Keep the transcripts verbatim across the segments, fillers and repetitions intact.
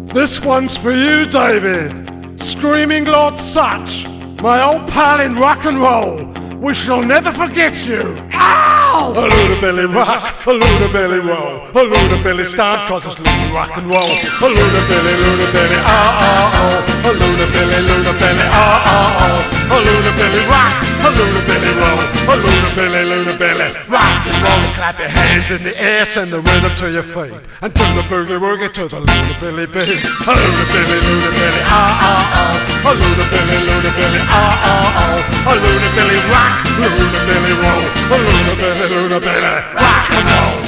This one's for you, David. Screaming Lord Sutch, my old pal in rock and roll. We shall never forget you. Ow! A Ludabilly rock, a Ludabilly roll, a Ludabilly stand, cause it's Luda rock and roll. A Ludabilly, Ludabilly, ah ah oh. A Ludabilly, Ludabilly, ah ah oh. A Ludabilly rock, a Ludabilly roll, a Ludabilly, Ludabilly, rock and roll. Clap your hands in the air, send the rhythm to your feet, and do the boogie woogie to the Ludabilly beat. A Ludabilly, Ludabilly, ah ah oh. A Ludabilly, Ludabilly, ah ah oh. A Ludabilly rock, Ludabilly roll, a Ludabilly, Ludabilly, rock and roll.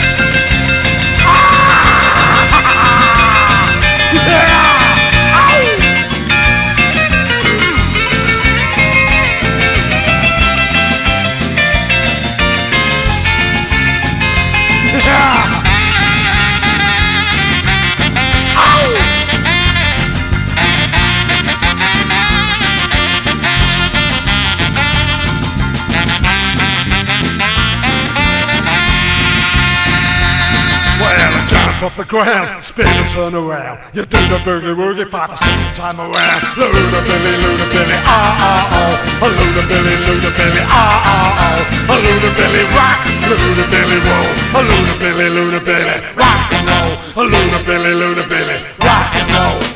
Off the ground, spin and turn around. You do the boogie woogie five or six time around. Ludabilly, Ludabilly, ah ah oh. A Ludabilly, Ludabilly, ah ah oh. A Ludabilly rock, Ludabilly roll. A Ludabilly, Ludabilly, rock and roll. A Ludabilly, Ludabilly, rock and roll.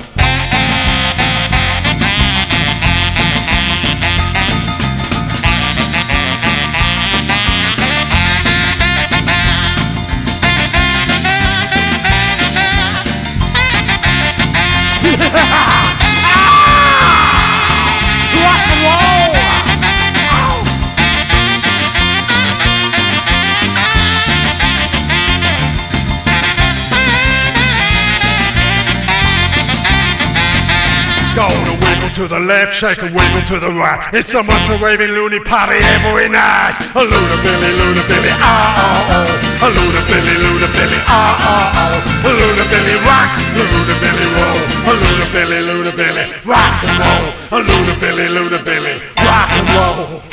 Go to wiggle to the left, shake and wiggle to the right. It's a monster raving loony party every night. A Ludabilly, Ludabilly, ah ah oh. A Ludabilly, Ludabilly, ah ah oh. A Ludabilly rock, Ludabilly roll. A Ludabilly, Ludabilly, rock and roll. A Ludabilly, Ludabilly, rock and roll.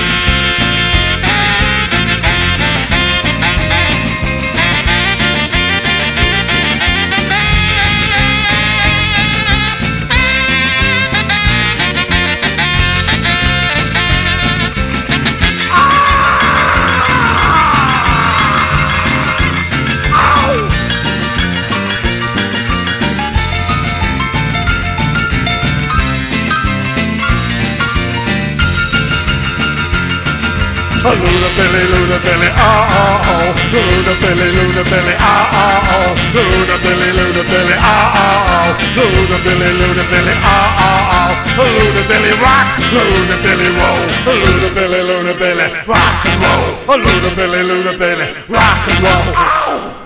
A Ludabilly, Ludabilly, ah ah oh. Ludabilly, Ludabilly, ah ah oh. Ludabilly, Ludabilly, ah ah oh. Ludabilly, Ludabilly, ah ah oh. A Ludabilly rock, Ludabilly roll. A Ludabilly, Ludabilly, rock and roll. A Ludabilly, Ludabilly, rock and roll. Ow!